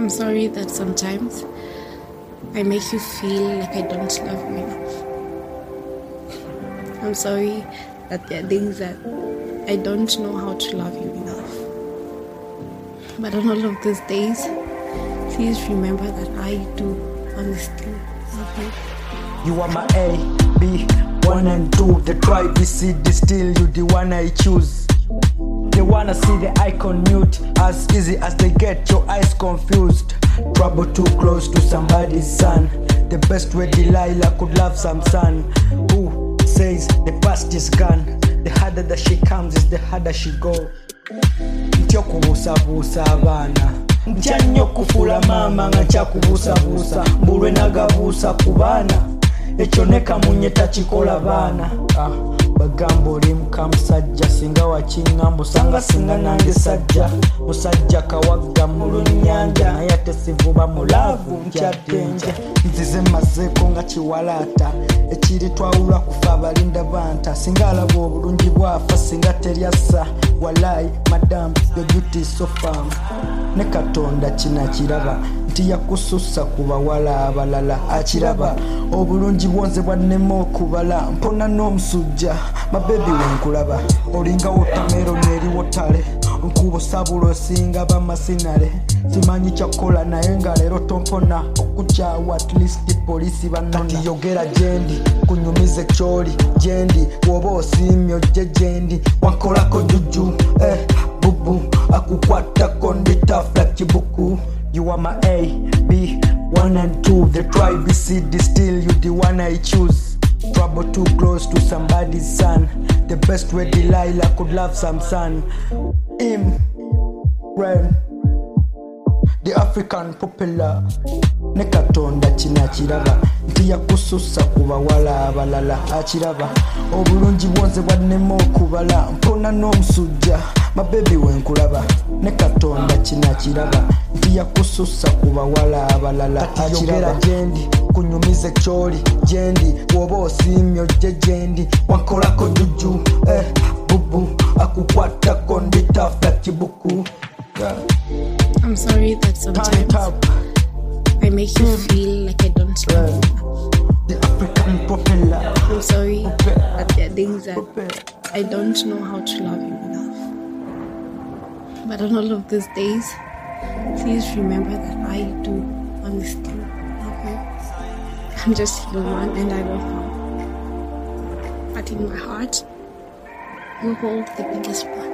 I'm sorry that sometimes I make you feel like I don't love you enough. I'm sorry that there are days that I don't know how to love you enough. But on all of those days, please remember that I do honestly love you. You are my A, B, 1 and 2. The tribe is C, D, still you the one I choose. They wanna see the icon mute as easy as they get your eyes confused. Trouble too close to somebody's son. The best way Delilah could love some son. Who says the past is gone? The harder that she comes is the harder she go. Ntyo kubuusabuusa abaana, ntya nnyo kufuula maama nga nkyakubuusabuusa, mbulwe nagabuusa ku baana, ekyo ne kamunye takikola baana. Bagamba oli mukamusajja singa wakiŋŋamba osanga singa nange sajja, musajja kawagga mu lunnyanja naye ate sivuba mulaavu nkyaddenja. Nzize mmazeeko nga kiwalaata ekiri twawulwa kufa abalinda banta, singa alaba obulungi bwafa singa teryassa. Walai madam your beauty is so firm. Ne Katonda kina kiraba nti yakusussa ku bawala abalala akiraba. Obulungi bwonze bwannema okubala mpona n'omusujja mabebi wenkulaba. Olinga wotameroni eriwo ttale nkuba osabula osinga bamasinale. Simanyi kyakola naye nga leero tompona okukyawa at least poliisi bannona. Kati yogera gyendi kunyumize kyoli gyendi woba osiimye ojje gyendi wankolako jujju bubu akukwatako nditafula kibuku. You are my A, B, 1 and 2. The tribe is C, D, still you the one I choose. Trouble too close to somebody's son. The best way Delilah could love some son. Rain, the African popular. Ne Katonda kina kiraba nti yakusussa ku bawala abalala akiraba. Obulungi bwonze bwannema okubala mpona n'omusujja mabebi wenkulaba. Ne Katonda kina kiraba nti yakusussa ku bawala abalala akiraba. Gyendi kunyumize kyoli gyendi woba osiimye ojje gyendi wankolako jujju bubu akukwatako nditafula kibuku. I'm sorry that sometimes I make you feel like I don't love you enough. The African popular. I'm sorry that there are things that I don't know how to love you enough. But on all of those days, please remember that I do honestly love you. I'm just human and I will fall. But in my heart, you hold the biggest part.